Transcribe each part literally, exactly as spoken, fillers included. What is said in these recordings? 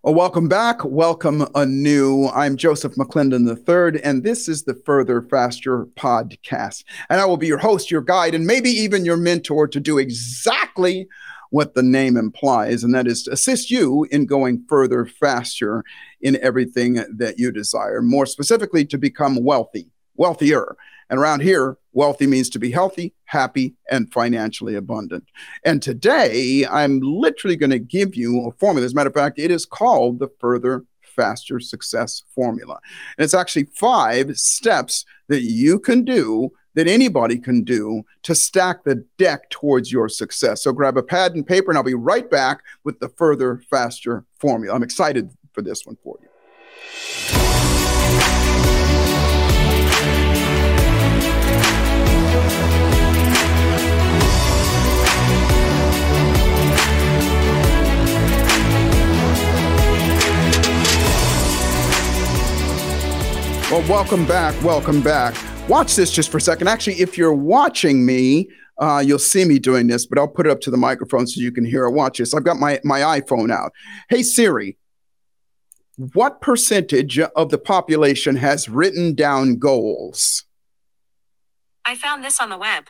Well, welcome back. Welcome anew. I'm Joseph McClendon the third, and this is the Further Faster podcast. And I will be your host, your guide, and maybe even your mentor to do exactly what the name implies, and that is to assist you in going further faster in everything that you desire. More specifically, to become wealthy, wealthier. And around here, wealthy means to be healthy, happy, and financially abundant. And today, I'm literally going to give you a formula. As a matter of fact, it is called the Further Faster Success Formula. And it's actually five steps that you can do, that anybody can do, to stack the deck towards your success. So grab a pad and paper, and I'll be right back with the Further Faster Formula. I'm excited for this one for you. Well, welcome back. Welcome back. Watch this just for a second. Actually, if you're watching me, uh, you'll see me doing this, but I'll put it up to the microphone so you can hear it. Watch this. I've got my, my iPhone out. Hey, Siri, what percentage of the population has written down goals? I found this on the web.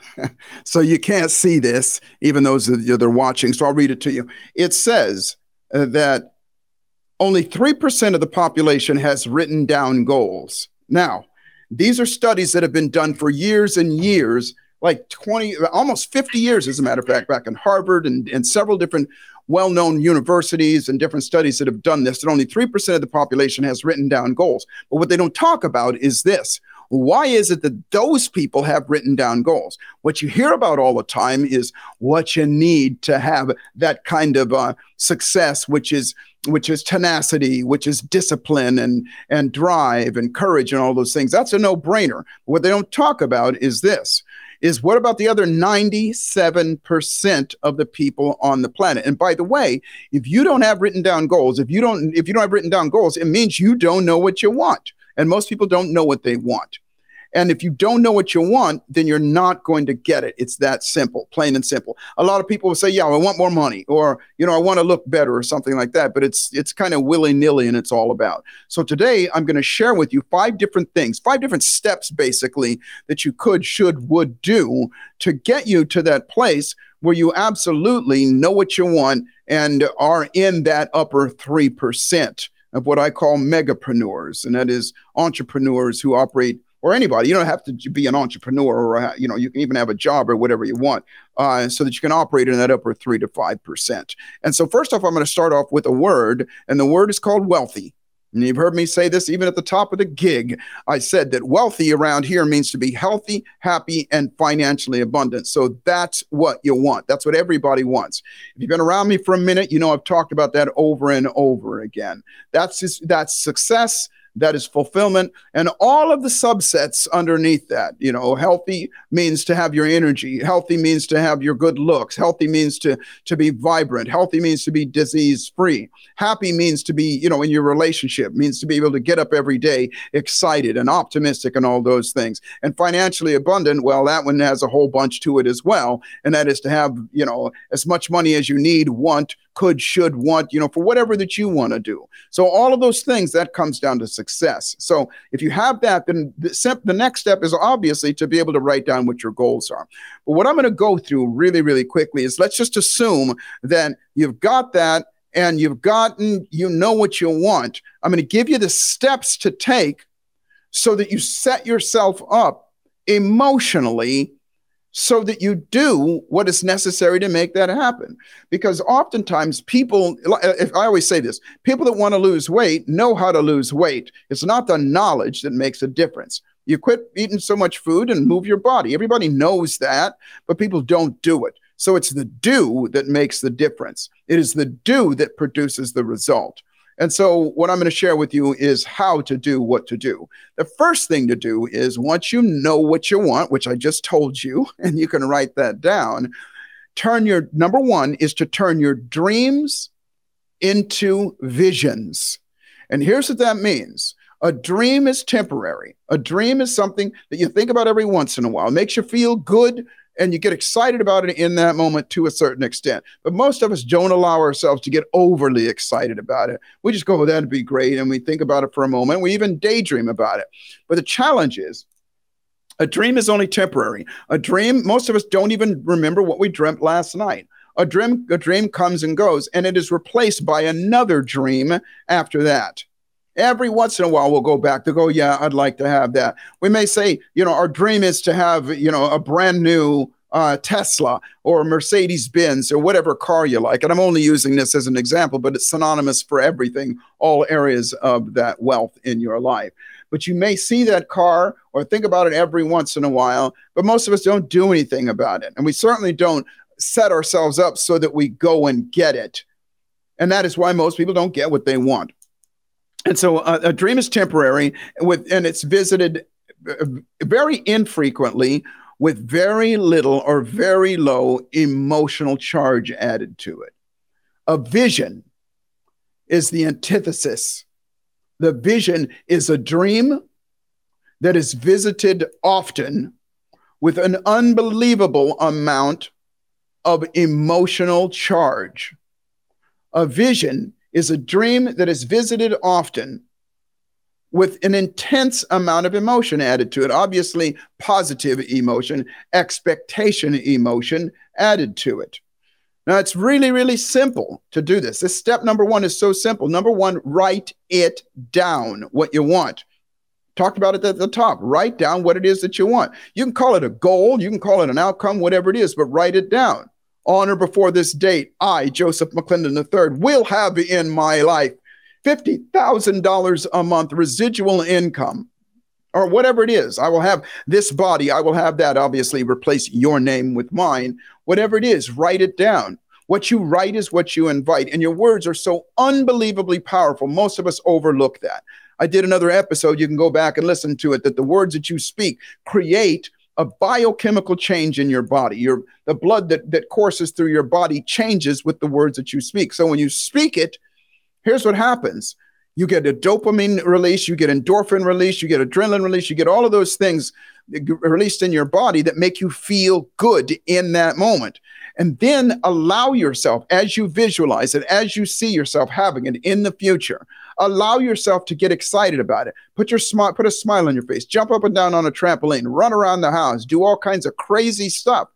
So you can't see this, even those that are watching. So I'll read it to you. It says uh, that only three percent of the population has written down goals. Now, these are studies that have been done for years and years, like twenty, almost fifty years, as a matter of fact, back in Harvard and, and several different well-known universities and different studies that have done this, that only three percent of the population has written down goals. But what they don't talk about is this. Why is it that those people have written down goals? What you hear about all the time is what you need to have that kind of uh, success, which is which is tenacity, which is discipline and, and drive and courage and all those things. That's a no-brainer. What they don't talk about is this, is what about the other ninety-seven percent of the people on the planet? And by the way, if you don't have written down goals, if you don't, if you don't have written down goals, it means you don't know what you want. And most people don't know what they want. And if you don't know what you want, then you're not going to get it. It's that simple, plain and simple. A lot of people will say, yeah, I want more money, or, you know, I want to look better or something like that. But it's it's kind of willy-nilly, and it's all about. So today I'm going to share with you five different things, five different steps, basically, that you could, should, would do to get you to that place where you absolutely know what you want and are in that upper three percent of what I call megapreneurs. And that is entrepreneurs who operate, or anybody. You don't have to be an entrepreneur, or, you know, you can even have a job or whatever you want, uh, so that you can operate in that upper three to five percent. And so first off, I'm going to start off with a word, and the word is called wealthy. And you've heard me say this even at the top of the gig. I said that wealthy around here means to be healthy, happy, and financially abundant. So that's what you want. That's what everybody wants. If you've been around me for a minute, you know I've talked about that over and over again. That's just, that's success. That is fulfillment, and all of the subsets underneath that. You know, healthy means to have your energy. Healthy means to have your good looks. Healthy means to, to be vibrant. Healthy means to be disease-free. Happy means to be, you know, in your relationship, means to be able to get up every day excited and optimistic and all those things. And financially abundant, well, that one has a whole bunch to it as well. And that is to have, you know, as much money as you need, want, could, should, want, you know, for whatever that you want to do. So all of those things, that comes down to success. So if you have that, then the, the next step is obviously to be able to write down what your goals are. But what I'm going to go through really, really quickly is, let's just assume that you've got that and you've gotten, you know what you want. I'm going to give you the steps to take so that you set yourself up emotionally so that you do what is necessary to make that happen. Because oftentimes people, if I always say this, people that want to lose weight know how to lose weight. It's not the knowledge that makes a difference. You quit eating so much food and move your body. Everybody knows that, but people don't do it. So it's the do that makes the difference. It is the do that produces the result. And so what I'm going to share with you is how to do what to do. The first thing to do is, once you know what you want, which I just told you, and you can write that down, turn your, number one is to turn your dreams into visions. And here's what that means. A dream is temporary. A dream is something that you think about every once in a while. It makes you feel good And you get excited about it in that moment to a certain extent. But most of us don't allow ourselves to get overly excited about it. We just go, well, that'd be great. And we think about it for a moment. We even daydream about it. But the challenge is, a dream is only temporary. A dream, most of us don't even remember what we dreamt last night. A dream, a dream comes and goes, and it is replaced by another dream after that. Every once in a while, we'll go back to go, yeah, I'd like to have that. We may say, you know, our dream is to have, you know, a brand new uh, Tesla or Mercedes Benz or whatever car you like. And I'm only using this as an example, but it's synonymous for everything, all areas of that wealth in your life. But you may see that car or think about it every once in a while, but most of us don't do anything about it. And we certainly don't set ourselves up so that we go and get it. And that is why most people don't get what they want. And so uh, a dream is temporary, with, and it's visited very infrequently with very little or very low emotional charge added to it. A vision is the antithesis. The vision is a dream that is visited often with an unbelievable amount of emotional charge. A vision is a dream that is visited often with an intense amount of emotion added to it. Obviously, positive emotion, expectation emotion added to it. Now, it's really, really simple to do this. This step number one is so simple. Number one, write it down, what you want. Talked about it at the top. Write down what it is that you want. You can call it a goal. You can call it an outcome, whatever it is, but write it down. On or before this date, I, Joseph McClendon the third, will have in my life fifty thousand dollars a month residual income, or whatever it is. I will have this body. I will have that. Obviously, replace your name with mine. Whatever it is, write it down. What you write is what you invite. And your words are so unbelievably powerful. Most of us overlook that. I did another episode. You can go back and listen to it, that the words that you speak create a biochemical change in your body. Your the blood that, that courses through your body changes with the words that you speak. So when you speak it, here's what happens. You get a dopamine release, you get endorphin release, you get adrenaline release, you get all of those things released in your body that make you feel good in that moment. And then allow yourself, as you visualize it, as you see yourself having it in the future, allow yourself to get excited about it. Put your smile, put a smile on your face, jump up and down on a trampoline, run around the house, do all kinds of crazy stuff.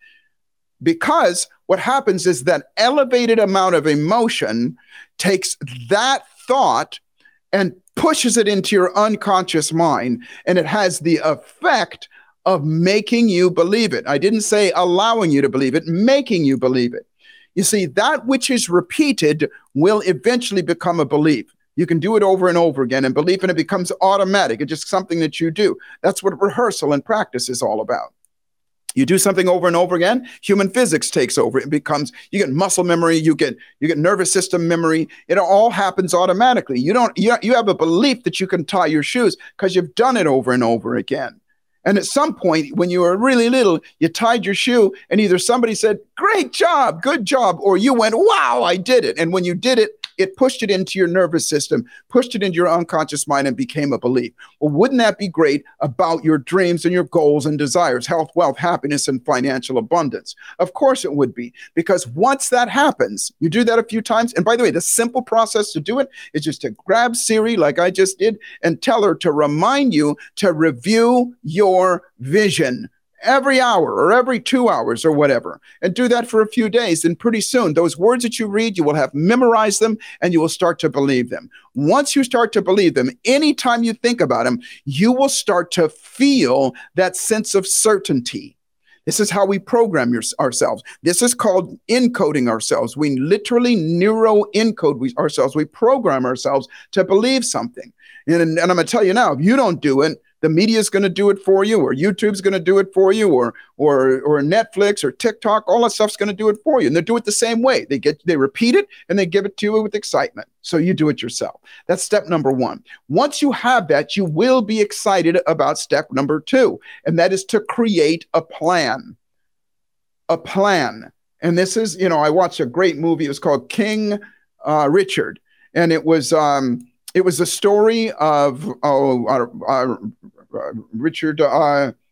Because what happens is that elevated amount of emotion takes that thought and pushes it into your unconscious mind, and it has the effect of making you believe it. I didn't say allowing you to believe it, making you believe it. You see, that which is repeated will eventually become a belief. You can do it over and over again, and belief in it becomes automatic. It's just something that you do. That's what rehearsal and practice is all about. You do something over and over again, human physics takes over. It becomes, you get muscle memory, you get you get nervous system memory. It all happens automatically. You don't you, you have a belief that you can tie your shoes because you've done it over and over again. And at some point, when you were really little, you tied your shoe and either somebody said, great job, good job, or you went, wow, I did it. And when you did it, it pushed it into your nervous system, pushed it into your unconscious mind, and became a belief. Well, wouldn't that be great about your dreams and your goals and desires, health, wealth, happiness, and financial abundance? Of course it would be, because once that happens, you do that a few times. And by the way, the simple process to do it is just to grab Siri, like I just did, and tell her to remind you to review your vision every hour or every two hours or whatever, and do that for a few days. And pretty soon, those words that you read, you will have memorized them and you will start to believe them. Once you start to believe them, anytime you think about them, you will start to feel that sense of certainty. This is how we program your, ourselves. This is called encoding ourselves. We literally neuro encode we, ourselves. We program ourselves to believe something. And, and I'm going to tell you now, if you don't do it, the media is going to do it for you, or YouTube's going to do it for you, or or or Netflix or TikTok. All that stuff's going to do it for you, and they do it the same way. They get they repeat it and they give it to you with excitement. So you do it yourself. That's step number one. Once you have that, you will be excited about step number two, and that is to create a plan. A plan. And this is, you know, I watched a great movie. It was called King uh, Richard, and it was. Um, It was a story of oh, uh, uh, Richard. Uh,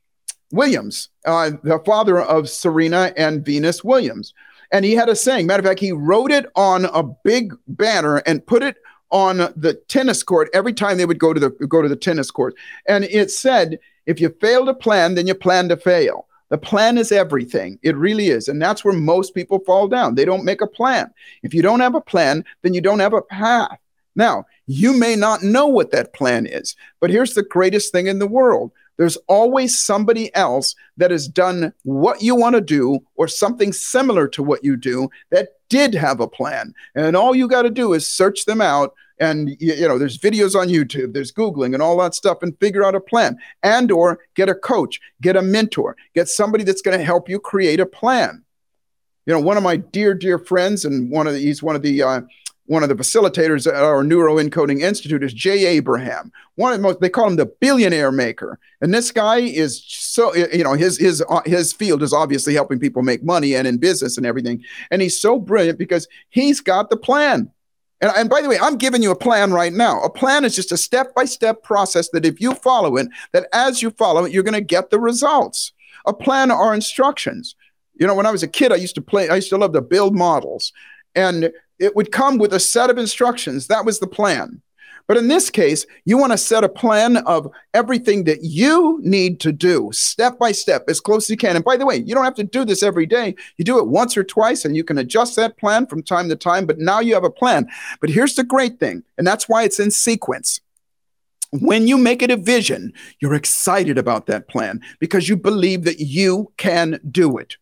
Williams, uh, the father of Serena and Venus Williams. And he had a saying. Matter of fact, he wrote it on a big banner and put it on the tennis court every time they would go to the go to the tennis court. And it said, if you fail to plan, then you plan to fail. The plan is everything. It really is. And that's where most people fall down. They don't make a plan. If you don't have a plan, then you don't have a path. Now, you may not know what that plan is, but here's the greatest thing in the world. There's always somebody else that has done what you want to do or something similar to what you do that did have a plan. And all you got to do is search them out. And, you, you know, there's videos on YouTube, there's Googling and all that stuff, and figure out a plan, and or get a coach, get a mentor, get somebody that's going to help you create a plan. You know, one of my dear, dear friends, and one of the, he's one of the, uh, one of the facilitators at our Neuroencoding Institute is Jay Abraham. One of the most, they call him the billionaire maker. And this guy is so, you know, his, his, uh, his field is obviously helping people make money and in business and everything. And he's so brilliant because he's got the plan. And, and by the way, I'm giving you a plan right now. A plan is just a step-by-step process that if you follow it, that as you follow it, you're going to get the results. A plan are instructions. You know, when I was a kid, I used to play, I used to love to build models. And it would come with a set of instructions. That was the plan. But in this case, you want to set a plan of everything that you need to do step by step, as close as you can. And by the way, you don't have to do this every day. You do it once or twice, and you can adjust that plan from time to time. But now you have a plan. But here's the great thing, and that's why it's in sequence. When you make it a vision, you're excited about that plan because you believe that you can do it.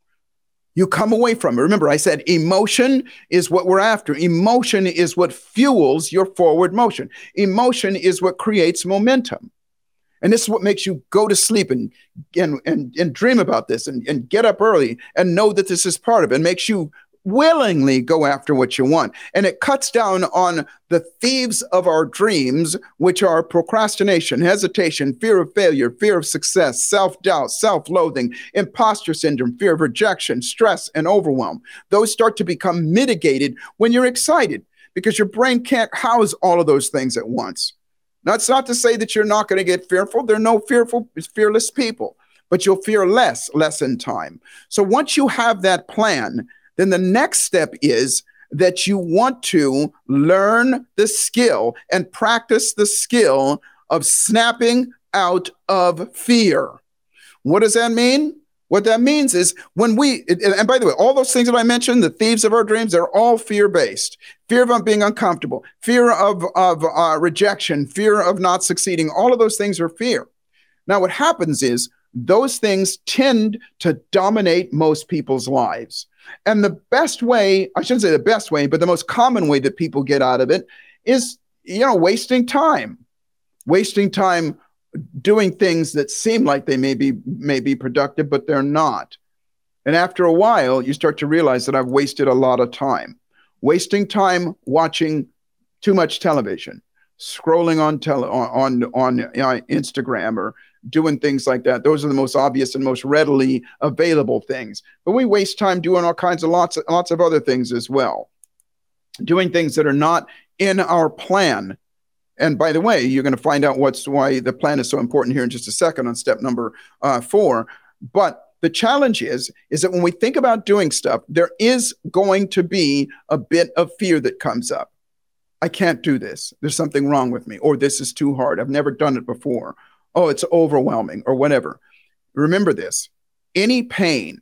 You come away from it. Remember, I said emotion is what we're after. Emotion is what fuels your forward motion. Emotion is what creates momentum. And this is what makes you go to sleep and and and, and dream about this and, and get up early and know that this is part of it. It makes you willingly go after what you want. And it cuts down on the thieves of our dreams, which are procrastination, hesitation, fear of failure, fear of success, self-doubt, self-loathing, imposter syndrome, fear of rejection, stress, and overwhelm. Those start to become mitigated when you're excited because your brain can't house all of those things at once. That's not to say that you're not going to get fearful. There are no fearful, fearless people, but you'll fear less, less in time. So once you have that plan, then the next step is that you want to learn the skill and practice the skill of snapping out of fear. What does that mean? What that means is when we, and by the way, all those things that I mentioned, the thieves of our dreams, they're all fear-based. Fear of being uncomfortable, fear of, of uh, rejection, fear of not succeeding. All of those things are fear. Now, what happens is those things tend to dominate most people's lives. And the best way, I shouldn't say the best way, but the most common way that people get out of it is, you know, wasting time, wasting time doing things that seem like they may be, may be productive, but they're not. And after a while, you start to realize that I've wasted a lot of time, wasting time watching too much television, scrolling on tele, on, on, on uh, Instagram or doing things like that. Those are the most obvious and most readily available things. But we waste time doing all kinds of lots of, lots of other things as well. Doing things that are not in our plan. And by the way, you're going to find out what's why the plan is so important here in just a second on step number uh, four. But the challenge is, is that when we think about doing stuff, there is going to be a bit of fear that comes up. I can't do this. There's something wrong with me, or this is too hard. I've never done it before. Oh, it's overwhelming or whatever. Remember this, any pain,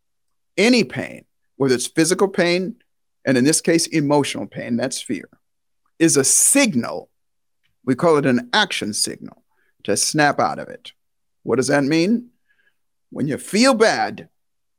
any pain, whether it's physical pain, and in this case, emotional pain, that's fear, is a signal. We call it an action signal to snap out of it. What does that mean? When you feel bad,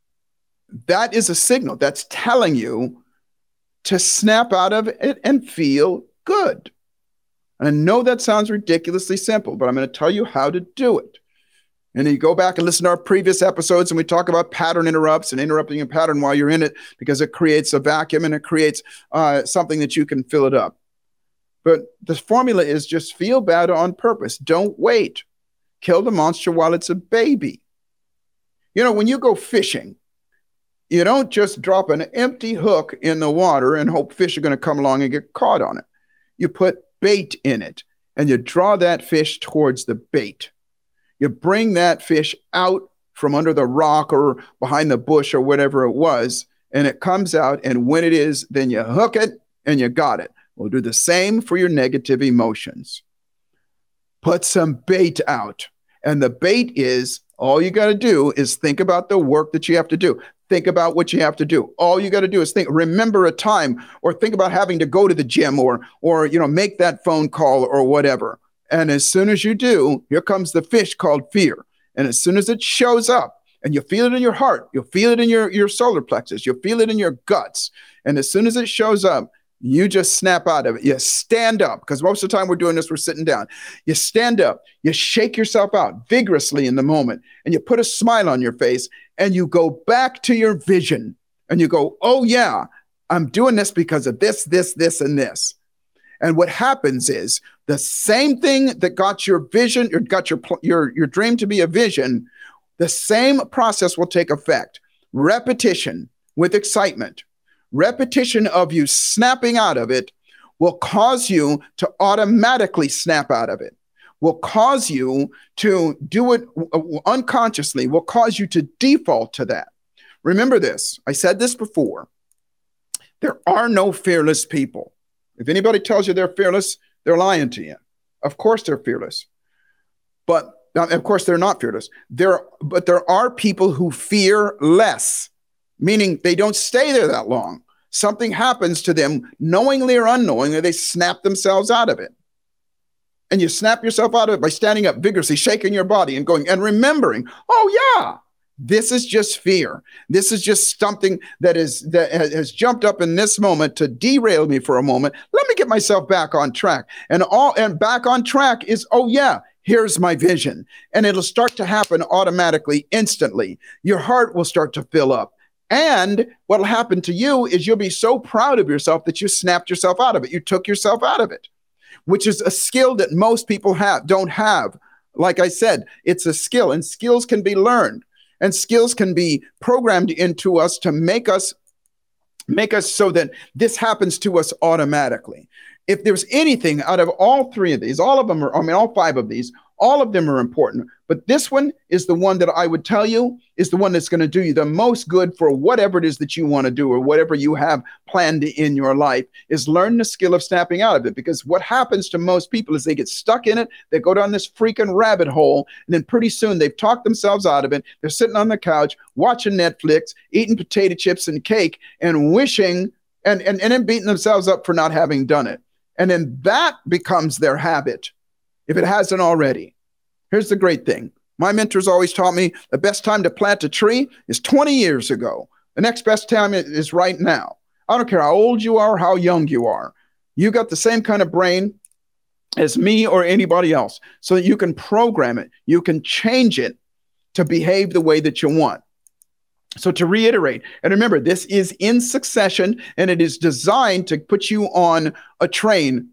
that is a signal that's telling you to snap out of it and feel good. And I know that sounds ridiculously simple, but I'm going to tell you how to do it. And you go back and listen to our previous episodes, and we talk about pattern interrupts and interrupting a pattern while you're in it because it creates a vacuum and it creates uh, something that you can fill it up. But the formula is just feel bad on purpose. Don't wait. Kill the monster while it's a baby. You know, when you go fishing, you don't just drop an empty hook in the water and hope fish are going to come along and get caught on it. You put bait in it, and you draw that fish towards the bait. You bring that fish out from under the rock or behind the bush or whatever it was, and it comes out. And when it is, then you hook it and you got it. We'll do the same for your negative emotions. Put some bait out. And the bait is, all you got to do is think about the work that you have to do. Think about what you have to do. All you got to do is think, remember a time, or think about having to go to the gym, or, or, you know, make that phone call or whatever. And as soon as you do, here comes the fish called fear. And as soon as it shows up, and you feel it in your heart, you'll feel it in your, your solar plexus, you'll feel it in your guts. And as soon as it shows up, you just snap out of it. You stand up, because most of the time we're doing this, we're sitting down. You stand up, you shake yourself out vigorously in the moment, and you put a smile on your face, and you go back to your vision, and you go, oh yeah, I'm doing this because of this, this, this, and this. And what happens is the same thing that got your vision, or got your, your, your dream to be a vision, the same process will take effect. Repetition with excitement. Repetition of you snapping out of it will cause you to automatically snap out of it, will cause you to do it unconsciously, will cause you to default to that. Remember this. I said this before. There are no fearless people. If anybody tells you they're fearless, they're lying to you. Of course they're fearless. But of course they're not fearless. There, but there are people who fear less. Meaning they don't stay there that long. Something happens to them, knowingly or unknowingly, they snap themselves out of it. And you snap yourself out of it by standing up vigorously, shaking your body and going and remembering, oh yeah, this is just fear. This is just something that is that has jumped up in this moment to derail me for a moment. Let me get myself back on track. And all and back on track is, oh yeah, here's my vision. And it'll start to happen automatically, instantly. Your heart will start to fill up. And what'll happen to you is you'll be so proud of yourself that you snapped yourself out of it. You took yourself out of it, which is a skill that most people have, don't have. Like I said, it's a skill, and skills can be learned, and skills can be programmed into us to make us, make us so that this happens to us automatically. If there's anything out of all three of these, all of them are, I mean, all five of these, all of them are important, but this one is the one that I would tell you is the one that's going to do you the most good for whatever it is that you want to do or whatever you have planned in your life, is learn the skill of snapping out of it. Because what happens to most people is they get stuck in it, they go down this freaking rabbit hole, and then pretty soon they've talked themselves out of it. They're sitting on the couch, watching Netflix, eating potato chips and cake, and wishing, and, and, and then beating themselves up for not having done it. And then that becomes their habit, if it hasn't already. Here's the great thing. My mentors always taught me the best time to plant a tree is twenty years ago. The next best time is right now. I don't care how old you are, how young you are. You got the same kind of brain as me or anybody else, so that you can program it. You can change it to behave the way that you want. So to reiterate, and remember, this is in succession, and it is designed to put you on a train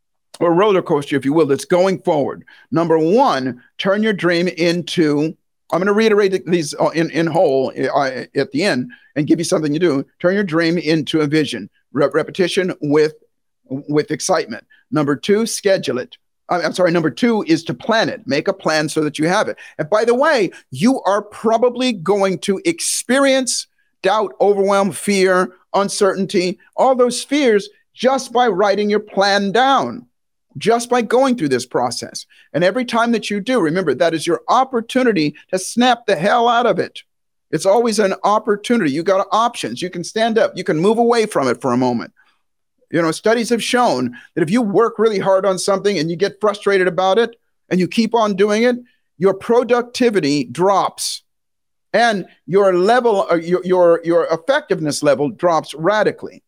or roller coaster, if you will, that's going forward. Number one, turn your dream into, I'm going to reiterate these in, in whole uh, at the end and give you something to do. Turn your dream into a vision. Re- repetition with, with excitement. Number two, schedule it. I'm sorry, number two is to plan it. Make a plan so that you have it. And by the way, you are probably going to experience doubt, overwhelm, fear, uncertainty, all those fears just by writing your plan down. Just by going through this process. And every time that you do, remember, that is your opportunity to snap the hell out of it. It's always an opportunity. You got options. You can stand up. You can move away from it for a moment. You know, studies have shown that if you work really hard on something and you get frustrated about it and you keep on doing it, your productivity drops and your level, uh, your, your, your effectiveness level drops radically.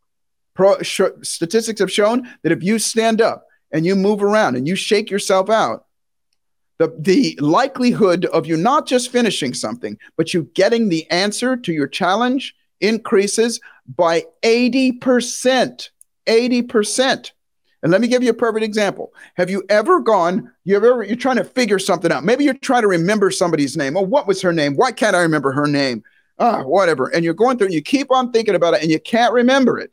Pro, sh- statistics have shown that if you stand up and you move around and you shake yourself out, the, the likelihood of you not just finishing something, but you getting the answer to your challenge increases by eighty percent. eighty percent. And let me give you a perfect example. Have you ever gone, you ever, you're trying to figure something out. Maybe you're trying to remember somebody's name. Oh, what was her name? Why can't I remember her name? Ah, whatever. And you're going through and you keep on thinking about it and you can't remember it.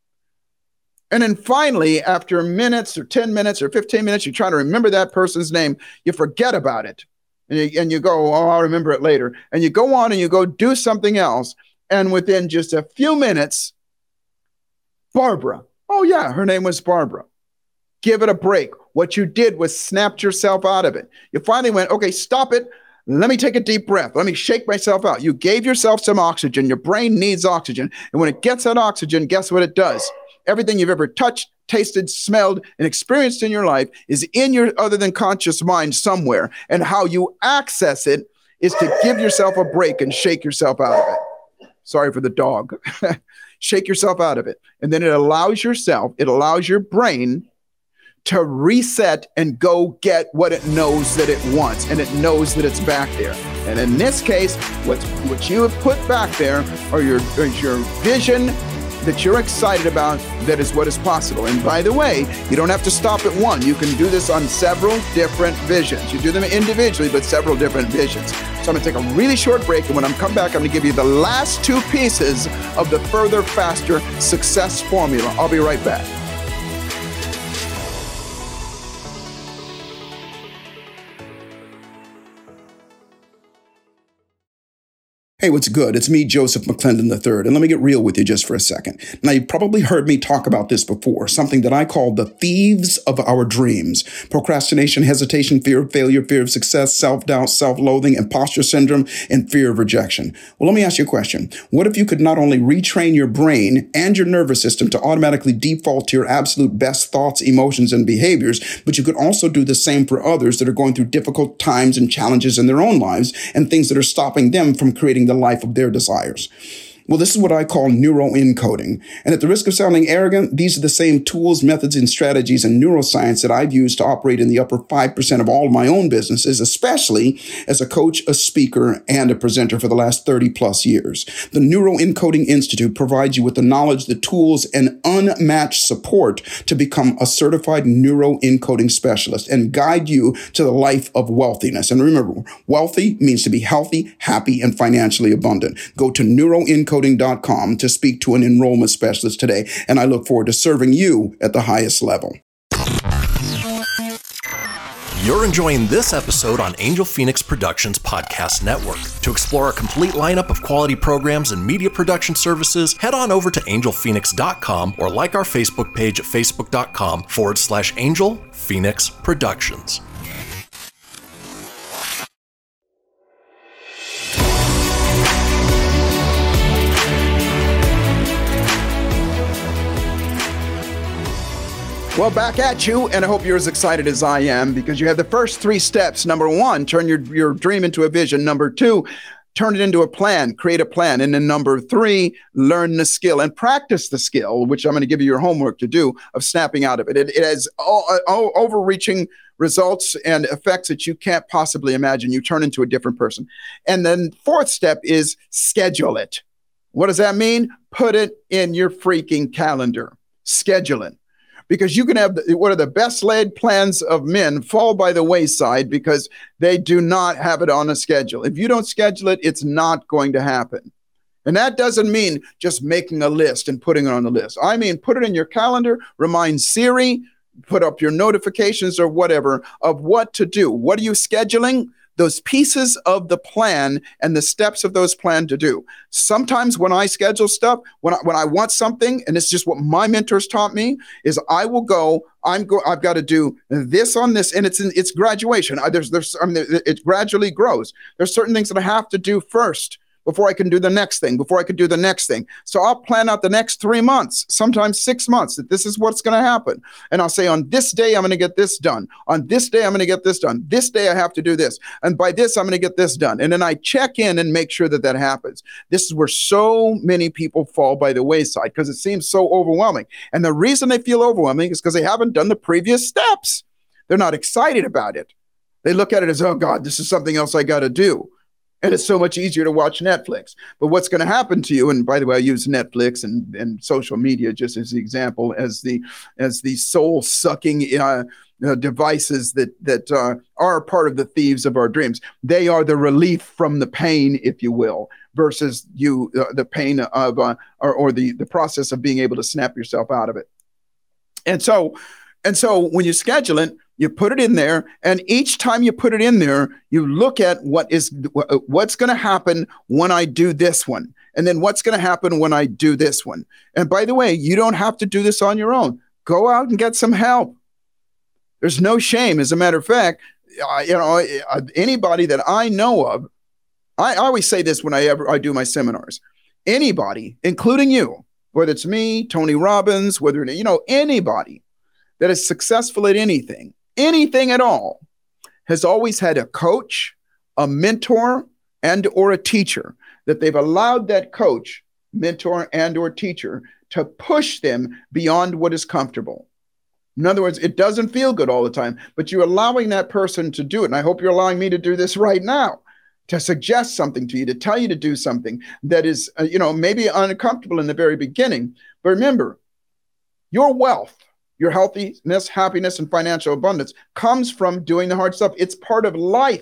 And then finally, after minutes or ten minutes or fifteen minutes, you're trying to remember that person's name, you forget about it. And you, and you go, oh, I'll remember it later. And you go on and you go do something else. And within just a few minutes, Barbara. Oh, yeah, her name was Barbara. Give it a break. What you did was snapped yourself out of it. You finally went, okay, stop it. Let me take a deep breath. Let me shake myself out. You gave yourself some oxygen. Your brain needs oxygen. And when it gets that oxygen, guess what it does? Everything you've ever touched, tasted, smelled, and experienced in your life is in your other than conscious mind somewhere. And how you access it is to give yourself a break and shake yourself out of it. Sorry for the dog. Shake yourself out of it. And then it allows yourself, it allows your brain to reset and go get what it knows that it wants, and it knows that it's back there. And in this case, what's, what you have put back there are your, is your vision that you're excited about, that is what is possible. And by the way, you don't have to stop at one. You can do this on several different visions. You do them individually, but several different visions. So I'm going to take a really short break, and when I come back, I'm going to give you the last two pieces of the Further, Faster Success Formula. I'll be right back. Hey, what's good? It's me, Joseph McClendon the third, and let me get real with you just for a second. Now, you've probably heard me talk about this before, something that I call the thieves of our dreams. Procrastination, hesitation, fear of failure, fear of success, self-doubt, self-loathing, imposter syndrome, and fear of rejection. Well, let me ask you a question. What if you could not only retrain your brain and your nervous system to automatically default to your absolute best thoughts, emotions, and behaviors, but you could also do the same for others that are going through difficult times and challenges in their own lives and things that are stopping them from creating the life of their desires? Well, this is what I call neuroencoding. And at the risk of sounding arrogant, these are the same tools, methods, and strategies in neuroscience that I've used to operate in the upper five percent of all of my own businesses, especially as a coach, a speaker, and a presenter for the last thirty plus years. The Neuroencoding Institute provides you with the knowledge, the tools, and unmatched support to become a certified neuroencoding specialist and guide you to the life of wealthiness. And remember, wealthy means to be healthy, happy, and financially abundant. Go to neuroencoding dot com to speak to an enrollment specialist today, and I look forward to serving you at the highest level. You're enjoying this episode on Angel Phoenix Productions Podcast Network. To explore a complete lineup of quality programs and media production services, head on over to angel phoenix dot com or like our Facebook page at facebook.com forward slash Angel Phoenix Productions. Well, back at you, and I hope you're as excited as I am, because you have the first three steps. Number one, turn your, your dream into a vision. Number two, turn it into a plan, create a plan. And then number three, learn the skill and practice the skill, which I'm going to give you your homework to do, of snapping out of it. It, it has all, all, overreaching results and effects that you can't possibly imagine. You turn into a different person. And then fourth step is schedule it. What does that mean? Put it in your freaking calendar. Schedule it. Because you can have the, one of the best laid plans of men fall by the wayside because they do not have it on a schedule. If you don't schedule it, it's not going to happen. And that doesn't mean just making a list and putting it on the list. I mean, put it in your calendar, remind Siri, put up your notifications or whatever of what to do. What are you scheduling? Those pieces of the plan and the steps of those plans to do. Sometimes when I schedule stuff, when I, when I want something, and it's just what my mentors taught me, is I will go, I'm go, I've got to do this on this, and it's in, it's graduation. I, there's, there's, I mean, it gradually grows. There's certain things that I have to do first before I can do the next thing, before I can do the next thing. So I'll plan out the next three months, sometimes six months, that this is what's going to happen. And I'll say, on this day, I'm going to get this done. On this day, I'm going to get this done. This day, I have to do this. And by this, I'm going to get this done. And then I check in and make sure that that happens. This is where so many people fall by the wayside, because it seems so overwhelming. And the reason they feel overwhelming is because they haven't done the previous steps. They're not excited about it. They look at it as, oh God, this is something else I got to do. And it's so much easier to watch Netflix. But what's going to happen to you, and by the way, I use Netflix and, and social media just as the example, as the as the soul-sucking uh, uh, devices that that uh, are part of the thieves of our dreams. They are the relief from the pain, if you will, versus you uh, the pain of uh, or, or the the process of being able to snap yourself out of it. And so, and so when you schedule it, You put it in there, and each time you put it in there, you look at what is what's going to happen when I do this one, and then what's going to happen when I do this one. And by the way, you don't have to do this on your own. Go out and get some help. There's no shame. As a matter of fact, uh, you know, anybody that I know of, I, I always say this when I ever I do my seminars. Anybody, including you, whether it's me, Tony Robbins, whether you know anybody that is successful at anything. Anything at all, has always had a coach, a mentor, and or a teacher that they've allowed that coach, mentor, and or teacher to push them beyond what is comfortable. In other words, it doesn't feel good all the time, but you're allowing that person to do it. And I hope you're allowing me to do this right now, to suggest something to you, to tell you to do something that is, uh, you know, maybe uncomfortable in the very beginning. But remember, your wealth, your healthiness, happiness, and financial abundance comes from doing the hard stuff. It's part of life.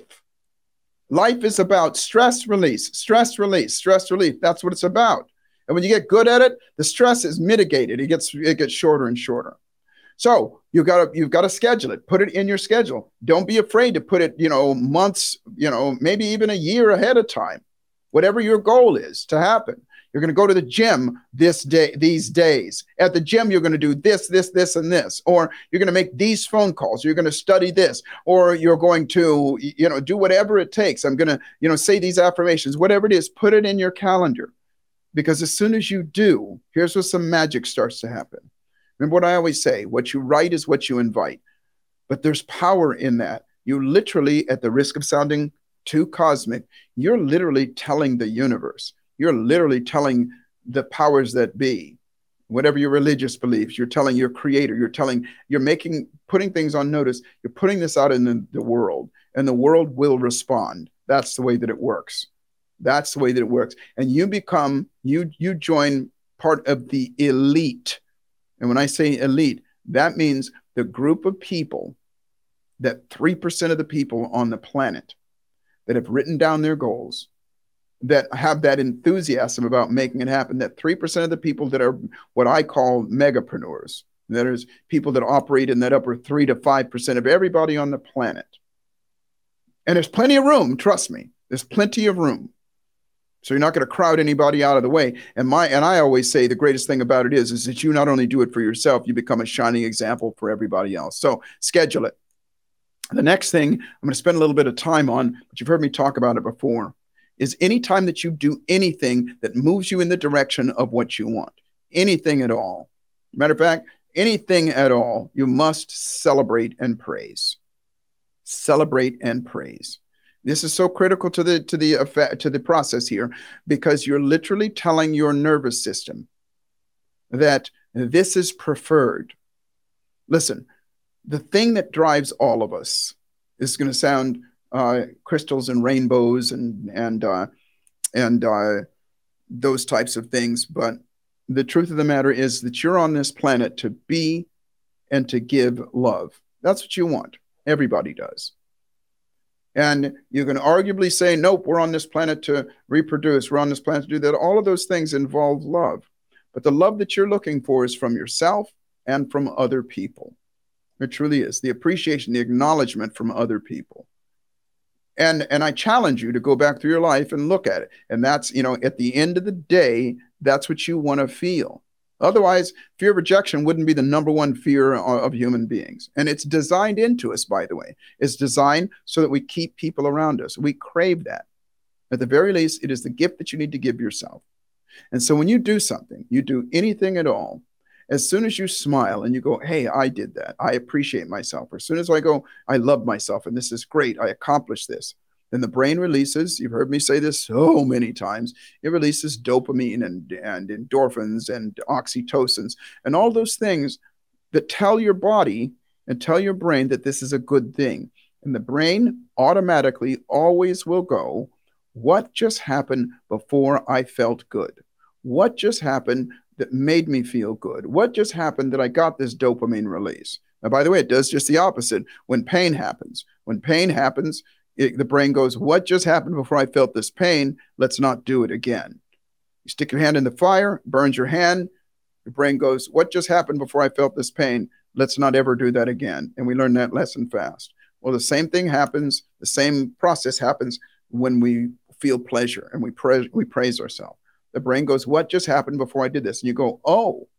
Life is about stress release, stress release, stress relief. That's what it's about. And when you get good at it, the stress is mitigated. It gets it gets shorter and shorter. So you've got to you've got to schedule it. Put it in your schedule. Don't be afraid to put it, you know, months, you know, maybe even a year ahead of time. Whatever your goal is to happen. You're going to go to the gym this day, these days. At the gym, you're going to do this, this, this, and this. Or you're going to make these phone calls. You're going to study this. Or you're going to, you know, do whatever it takes. I'm going to, you know, say these affirmations. Whatever it is, put it in your calendar. Because as soon as you do, here's where some magic starts to happen. Remember what I always say, what you write is what you invite. But there's power in that. You literally, at the risk of sounding too cosmic, you're literally telling the universe. You're literally telling the powers that be, whatever your religious beliefs, you're telling your creator, you're telling, you're making, putting things on notice, you're putting this out in the, the world, and the world will respond. That's the way that it works. That's the way that it works. And you become, you, you join part of the elite. And when I say elite, that means the group of people, that three percent of the people on the planet that have written down their goals, that have that enthusiasm about making it happen, that three percent of the people that are what I call megapreneurs, that is people that operate in that upper three to five percent of everybody on the planet. And there's plenty of room, trust me, there's plenty of room. So you're not going to crowd anybody out of the way. And my and I always say the greatest thing about it is, is that you not only do it for yourself, you become a shining example for everybody else. So schedule it. The next thing I'm going to spend a little bit of time on, but you've heard me talk about it before, is anytime that you do anything that moves you in the direction of what you want, anything at all. Matter of fact, anything at all, you must celebrate and praise. Celebrate and praise. This is so critical to the to the effect, to the process here, because you're literally telling your nervous system that this is preferred. Listen, the thing that drives all of us is going to sound Uh, crystals and rainbows and and uh, and uh, those types of things. But the truth of the matter is that you're on this planet to be and to give love. That's what you want. Everybody does. And you can arguably say, nope, we're on this planet to reproduce. We're on this planet to do that. All of those things involve love. But the love that you're looking for is from yourself and from other people. It truly is. The appreciation, the acknowledgement from other people. And and I challenge you to go back through your life and look at it. And that's, you know, at the end of the day, that's what you want to feel. Otherwise, fear of rejection wouldn't be the number one fear of human beings. And it's designed into us, by the way. It's designed so that we keep people around us. We crave that. At the very least, it is the gift that you need to give yourself. And so when you do something, you do anything at all, as soon as you smile and you go, hey, I did that. I appreciate myself. Or as soon as I go, I love myself and this is great. I accomplished this. Then the brain releases, you've heard me say this so many times, it releases dopamine and, and endorphins and oxytocins and all those things that tell your body and tell your brain that this is a good thing. And the brain automatically always will go, what just happened before I felt good? What just happened that made me feel good? What just happened that I got this dopamine release? Now, by the way, it does just the opposite when pain happens. When pain happens, it, the brain goes, what just happened before I felt this pain? Let's not do it again. You stick your hand in the fire, burns your hand. Your brain goes, what just happened before I felt this pain? let's not ever do that again. And we learn that lesson fast. Well, the same thing happens, the same process happens when we feel pleasure and we, pra- we praise ourselves. The brain goes, what just happened before I did this? And you go, oh,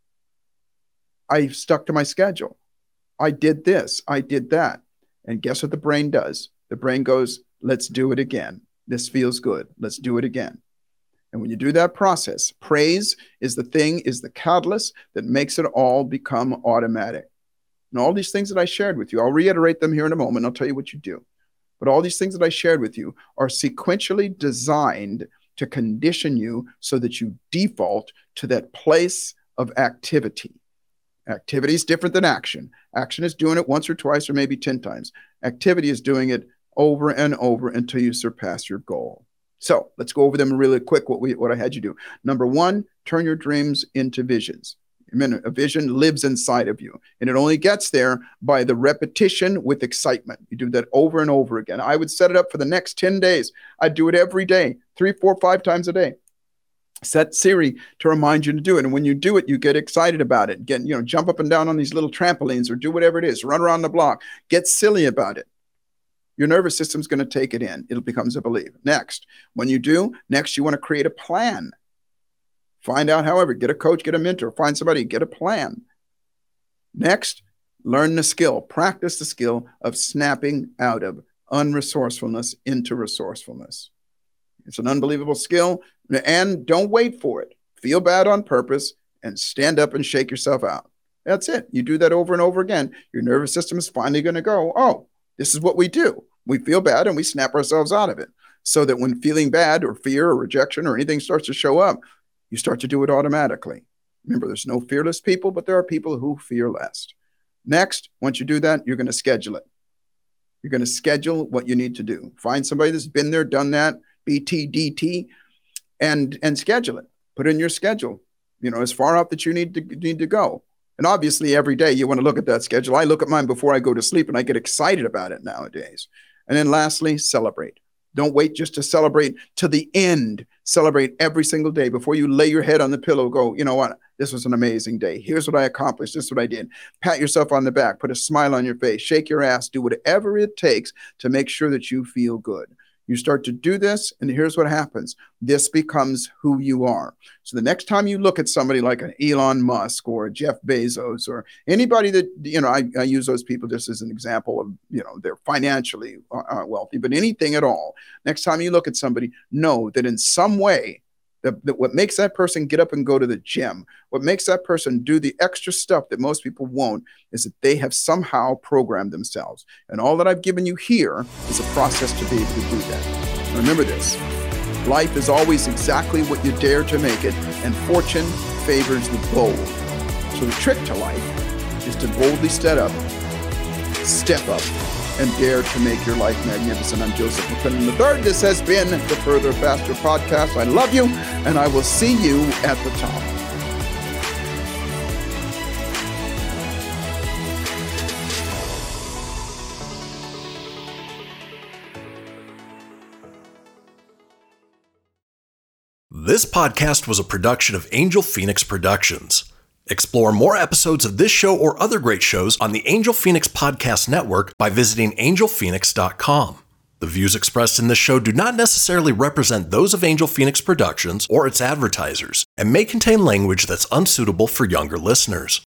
I stuck to my schedule. I did this, I did that. And guess what the brain does? The brain goes, let's do it again. This feels good. Let's do it again. And when you do that process, praise is the thing, is the catalyst that makes it all become automatic. And all these things that I shared with you, I'll reiterate them here in a moment. I'll tell you what you do. But all these things that I shared with you are sequentially designed to condition you so that you default to that place of activity. Activity is different than action. Action is doing it once or twice or maybe ten times. Activity is doing it over and over until you surpass your goal. So let's go over them really quick, what we what I had you do. Number one, turn your dreams into visions. I mean, a vision lives inside of you, and it only gets there by the repetition with excitement. You do that over and over again. I would set it up for the next ten days. I'd do it every day, three, four, five times a day. Set Siri to remind you to do it. And when you do it, you get excited about it. Get, you know, jump up and down on these little trampolines or do whatever it is. Run around the block. Get silly about it. Your nervous system's going to take it in. It becomes a belief. Next, when you do, next you want to create a plan. Find out, however, get a coach, get a mentor, find somebody, get a plan. Next, learn the skill, practice the skill of snapping out of unresourcefulness into resourcefulness. It's an unbelievable skill, and don't wait for it. Feel bad on purpose and stand up and shake yourself out. That's it. You do that over and over again. Your nervous system is finally going to go, oh, this is what we do. We feel bad and we snap ourselves out of it, so that when feeling bad or fear or rejection or anything starts to show up, you start to do it automatically. Remember, there's no fearless people, but there are people who fear less. Next, once you do that, you're going to schedule it. You're going to schedule what you need to do. Find somebody that's been there, done that, B T D T, and and schedule it. Put it in your schedule, you know, as far out that you need to need to go. And obviously, every day you want to look at that schedule. I look at mine before I go to sleep, and I get excited about it nowadays. And then lastly, celebrate. Don't wait just to celebrate to the end. Celebrate every single day before you lay your head on the pillow. Go, you know what? This was an amazing day. Here's what I accomplished. This is what I did. Pat yourself on the back. Put a smile on your face. Shake your ass. Do whatever it takes to make sure that you feel good. You start to do this, and here's what happens. This becomes who you are. So the next time you look at somebody like an Elon Musk or a Jeff Bezos or anybody that, you know, I, I use those people just as an example of, you know, they're financially uh, wealthy, but anything at all. Next time you look at somebody, know that in some way, that, that what makes that person get up and go to the gym, what makes that person do the extra stuff that most people won't, is that they have somehow programmed themselves. And all that I've given you here is a process to be able to do that. Now remember this, life is always exactly what you dare to make it, and fortune favors the bold. So the trick to life is to boldly step up, step up, and dare to make your life magnificent. I'm Joseph McClendon the third. This has been the Further Faster Podcast. I love you, and I will see you at the top. This podcast was a production of Angel Phoenix Productions. Explore more episodes of this show or other great shows on the Angel Phoenix Podcast Network by visiting angel phoenix dot com. The views expressed in this show do not necessarily represent those of Angel Phoenix Productions or its advertisers, and may contain language that's unsuitable for younger listeners.